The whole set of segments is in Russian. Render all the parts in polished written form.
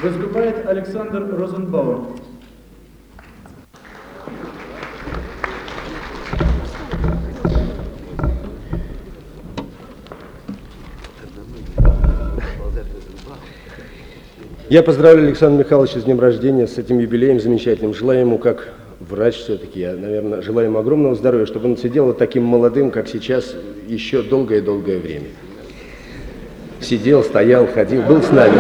Выступает Александр Розенбауэр. Я поздравляю Александра Михайловича с днем рождения, с этим юбилеем замечательным. Желаю ему, как врач все-таки, я, наверное, желаю ему огромного здоровья, чтобы он сидел вот таким молодым, как сейчас, еще долгое-долгое время. Сидел, стоял, ходил, был с нами.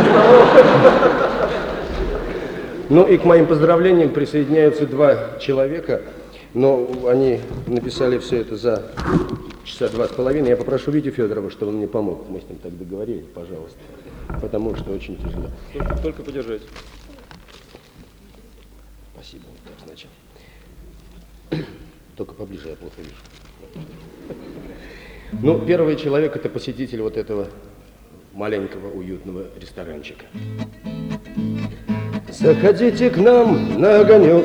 Ну и к моим поздравлениям присоединяются два человека, но они написали все это за часа 2,5. Я попрошу Витю Федорова, чтобы он мне помог. Мы с ним так договорились, пожалуйста. Потому что очень тяжело. Только подержать. Спасибо. Так, сначала. Только поближе, я плохо вижу. Ну, первый человек – это посетитель вот этого маленького уютного ресторанчика. Заходите к нам на огонек.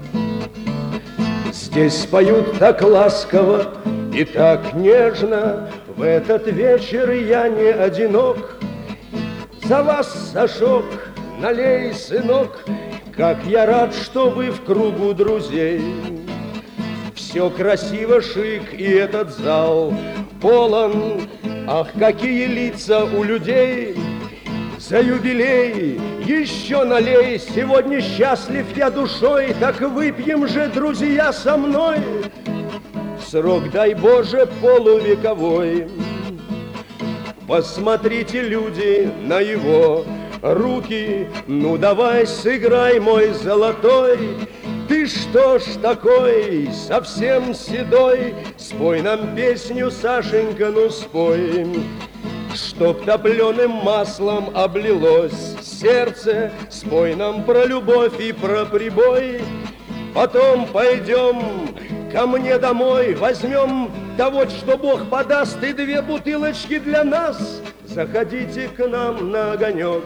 Здесь поют так ласково и так нежно. В этот вечер я не одинок. За вас, Сашок, налей, сынок, как я рад, что вы в кругу друзей. Все красиво, шик, и этот зал полон. Ах, какие лица у людей! За юбилей еще налей. Сегодня счастлив я душой, так выпьем же, друзья, со мной. Срок, дай Боже, полувековой. Посмотрите, люди, на его руки. Ну давай сыграй, мой золотой. Ты что ж такой, совсем седой? Спой нам песню, Сашенька, ну спой. Чтоб топленым маслом облилось сердце. Спой нам про любовь и про прибой. Потом пойдем ко мне домой, возьмем того, что Бог подаст, и 2 бутылочки для нас. Заходите к нам на огонек.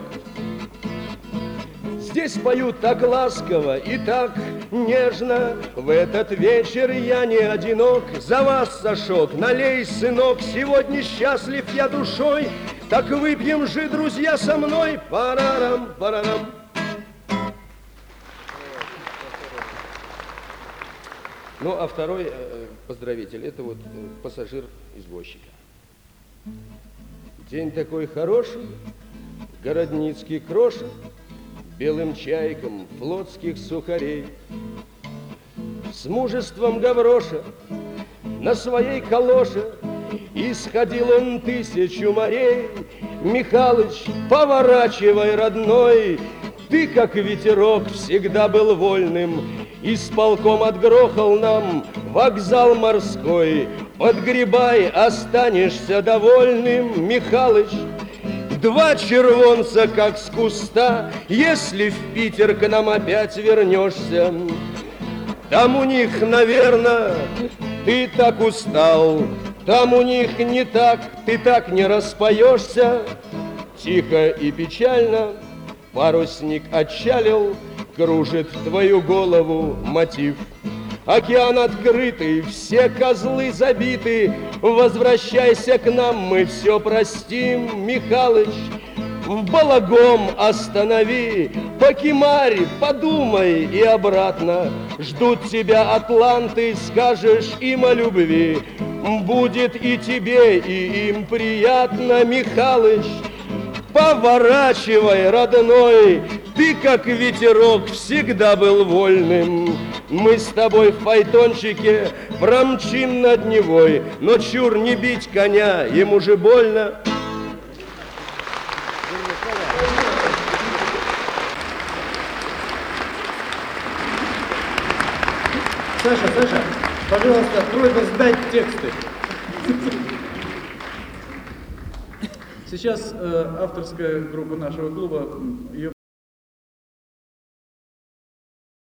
Здесь поют так ласково и так нежно. В этот вечер я не одинок. За вас, Сашок, налей, сынок. Сегодня счастлив я душой. Так выпьем же, друзья, со мной. Парарам, парарам. Ну, а второй поздравитель – это вот пассажир извозчика. День такой хороший, городницкий крошек, белым чайком флотских сухарей. С мужеством Гавроша на своей калоше исходил он 1000 морей. Михалыч, поворачивай, родной, ты, как ветерок, всегда был вольным. Исполком отгрохал нам вокзал морской. Подгребай, останешься довольным, Михалыч. 2 червонца, как с куста, если в Питер к нам опять вернешься. Там у них, наверное, ты так устал, там у них не так, ты так не распоешься. Тихо и печально парусник отчалил, кружит твою голову мотив. Океан открытый, все козлы забиты. Возвращайся к нам, мы все простим, Михалыч. Балагом останови, покимарь, подумай и обратно. Ждут тебя атланты, скажешь им о любви. Будет и тебе, и им приятно, Михалыч. Поворачивай, родной, ты, как ветерок, всегда был вольным. Мы с тобой в файтончике промчим над Невой, но чур не бить коня, ему же больно. Саша, пожалуйста, просьба сдать тексты. Сейчас авторская группа нашего клуба ее